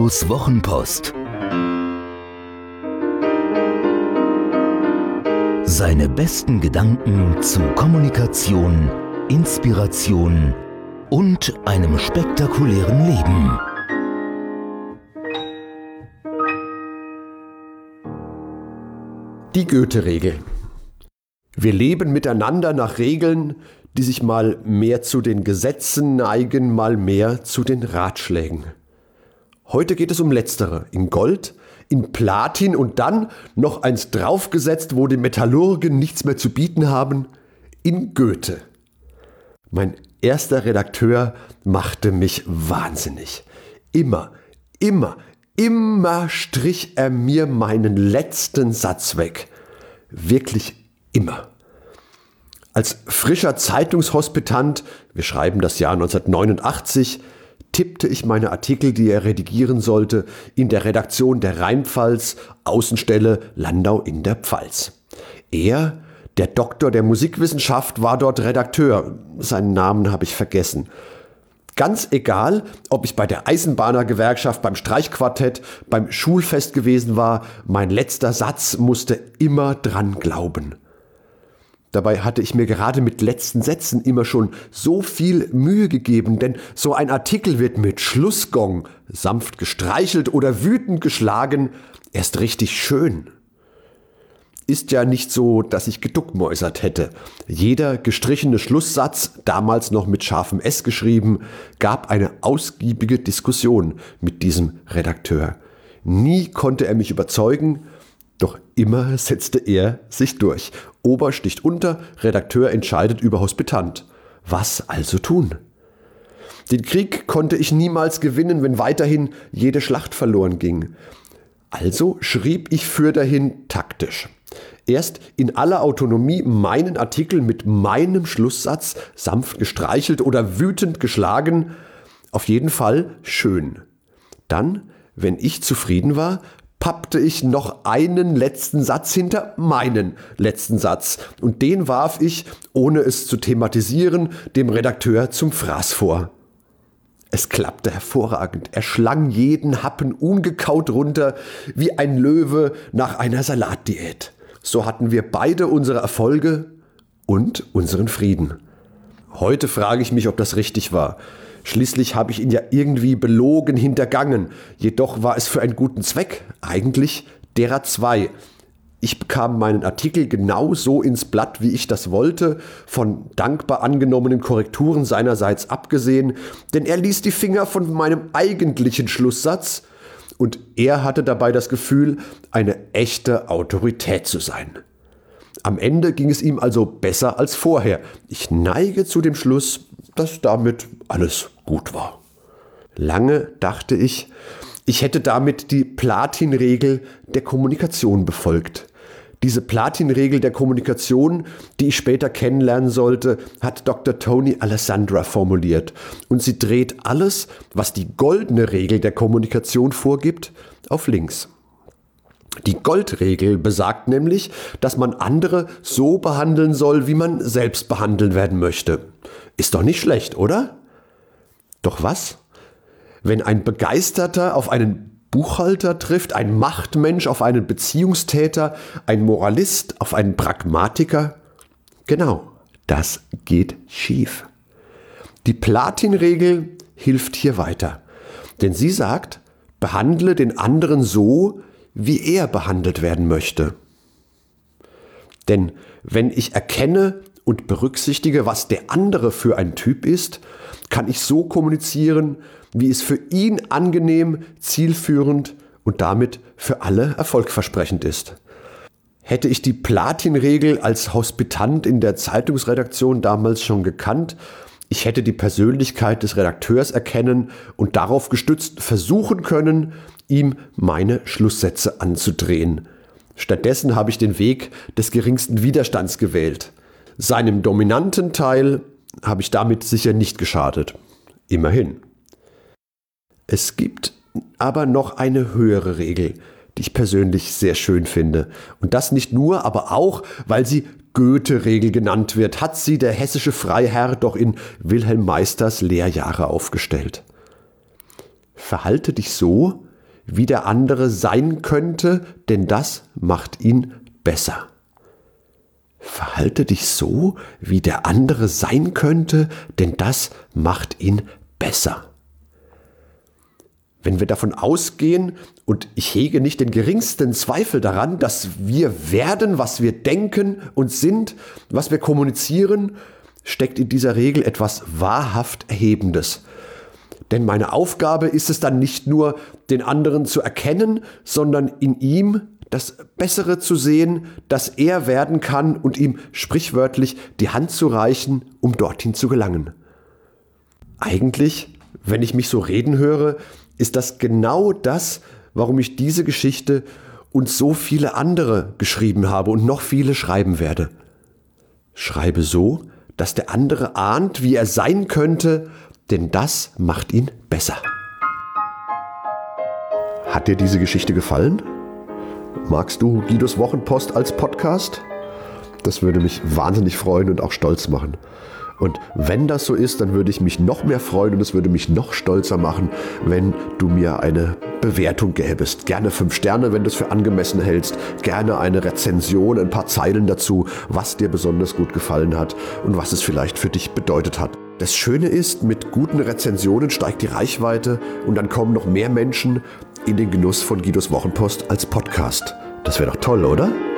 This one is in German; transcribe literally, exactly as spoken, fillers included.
Ottos Wochenpost. Seine besten Gedanken zu Kommunikation, Inspiration und einem spektakulären Leben. Die Goethe-Regel. Wir leben miteinander nach Regeln, die sich mal mehr zu den Gesetzen neigen, mal mehr zu den Ratschlägen. Heute geht es um Letztere, in Gold, in Platin und dann noch eins draufgesetzt, wo die Metallurgen nichts mehr zu bieten haben, in Goethe. Mein erster Redakteur machte mich wahnsinnig. Immer, immer, immer strich er mir meinen letzten Satz weg. Wirklich immer. Als frischer Zeitungshospitant, wir schreiben das Jahr neunzehnhundertneunundachtzig, tippte ich meine Artikel, die er redigieren sollte, in der Redaktion der Rheinpfalz, Außenstelle Landau in der Pfalz. Er, der Doktor der Musikwissenschaft, war dort Redakteur. Seinen Namen habe ich vergessen. Ganz egal, ob ich bei der Eisenbahnergewerkschaft, beim Streichquartett, beim Schulfest gewesen war, mein letzter Satz musste immer dran glauben. Dabei hatte ich mir gerade mit letzten Sätzen immer schon so viel Mühe gegeben, denn so ein Artikel wird mit Schlussgong, sanft gestreichelt oder wütend geschlagen, erst richtig schön. Ist ja nicht so, dass ich geduckmäusert hätte. Jeder gestrichene Schlusssatz, damals noch mit scharfem S geschrieben, gab eine ausgiebige Diskussion mit diesem Redakteur. Nie konnte er mich überzeugen, doch immer setzte er sich durch. Ober sticht unter, Redakteur entscheidet über Hospitant. Was also tun? Den Krieg konnte ich niemals gewinnen, wenn weiterhin jede Schlacht verloren ging. Also schrieb ich fürderhin taktisch. Erst in aller Autonomie meinen Artikel mit meinem Schlusssatz, sanft gestreichelt oder wütend geschlagen, auf jeden Fall schön. Dann, wenn ich zufrieden war, pappte ich noch einen letzten Satz hinter meinen letzten Satz und den warf ich, ohne es zu thematisieren, dem Redakteur zum Fraß vor. Es klappte hervorragend. Er schlang jeden Happen ungekaut runter, wie ein Löwe nach einer Salatdiät. So hatten wir beide unsere Erfolge und unseren Frieden. Heute frage ich mich, ob das richtig war. Schließlich habe ich ihn ja irgendwie belogen hintergangen. Jedoch war es für einen guten Zweck, eigentlich derer zwei. Ich bekam meinen Artikel genau so ins Blatt, wie ich das wollte, von dankbar angenommenen Korrekturen seinerseits abgesehen, denn er ließ die Finger von meinem eigentlichen Schlusssatz und er hatte dabei das Gefühl, eine echte Autorität zu sein. Am Ende ging es ihm also besser als vorher. Ich neige zu dem Schluss, dass damit alles gut war. Lange dachte ich, ich hätte damit die Platin-Regel der Kommunikation befolgt. Diese Platin-Regel der Kommunikation, die ich später kennenlernen sollte, hat Doktor Tony Alessandra formuliert. Und sie dreht alles, was die goldene Regel der Kommunikation vorgibt, auf links. Die Goldregel besagt nämlich, dass man andere so behandeln soll, wie man selbst behandelt werden möchte. Ist doch nicht schlecht, oder? Doch was? Wenn ein Begeisterter auf einen Buchhalter trifft, ein Machtmensch auf einen Beziehungstäter, ein Moralist auf einen Pragmatiker? Genau, das geht schief. Die Platin-Regel hilft hier weiter, denn sie sagt, behandle den anderen so, wie er behandelt werden möchte. Denn wenn ich erkenne und berücksichtige, was der andere für ein Typ ist, kann ich so kommunizieren, wie es für ihn angenehm, zielführend und damit für alle erfolgversprechend ist. Hätte ich die Platin-Regel als Hospitant in der Zeitungsredaktion damals schon gekannt, ich hätte die Persönlichkeit des Redakteurs erkennen und darauf gestützt versuchen können, ihm meine Schlusssätze anzudrehen. Stattdessen habe ich den Weg des geringsten Widerstands gewählt. Seinem dominanten Teil habe ich damit sicher nicht geschadet. Immerhin. Es gibt aber noch eine höhere Regel, die ich persönlich sehr schön finde. Und das nicht nur, aber auch, weil sie Goethe-Regel genannt wird, hat sie der hessische Freiherr doch in Wilhelm Meisters Lehrjahre aufgestellt. Verhalte dich so, wie der andere sein könnte, denn das macht ihn besser. Verhalte dich so, wie der andere sein könnte, denn das macht ihn besser. Wenn wir davon ausgehen, und ich hege nicht den geringsten Zweifel daran, dass wir werden, was wir denken und sind, was wir kommunizieren, steckt in dieser Regel etwas wahrhaft Erhebendes. Denn meine Aufgabe ist es dann nicht nur, den anderen zu erkennen, sondern in ihm das Bessere zu sehen, das er werden kann und ihm sprichwörtlich die Hand zu reichen, um dorthin zu gelangen. Eigentlich, wenn ich mich so reden höre, ist das genau das, warum ich diese Geschichte und so viele andere geschrieben habe und noch viele schreiben werde. Schreibe so, dass der andere ahnt, wie er sein könnte, denn das macht ihn besser. Hat dir diese Geschichte gefallen? Magst du Guidos Wochenpost als Podcast? Das würde mich wahnsinnig freuen und auch stolz machen. Und wenn das so ist, dann würde ich mich noch mehr freuen und es würde mich noch stolzer machen, wenn du mir eine Bewertung gäbest. Gerne fünf Sterne, wenn du es für angemessen hältst. Gerne eine Rezension, ein paar Zeilen dazu, was dir besonders gut gefallen hat und was es vielleicht für dich bedeutet hat. Das Schöne ist, mit guten Rezensionen steigt die Reichweite und dann kommen noch mehr Menschen in den Genuss von Guidos Wochenpost als Podcast. Das wäre doch toll, oder?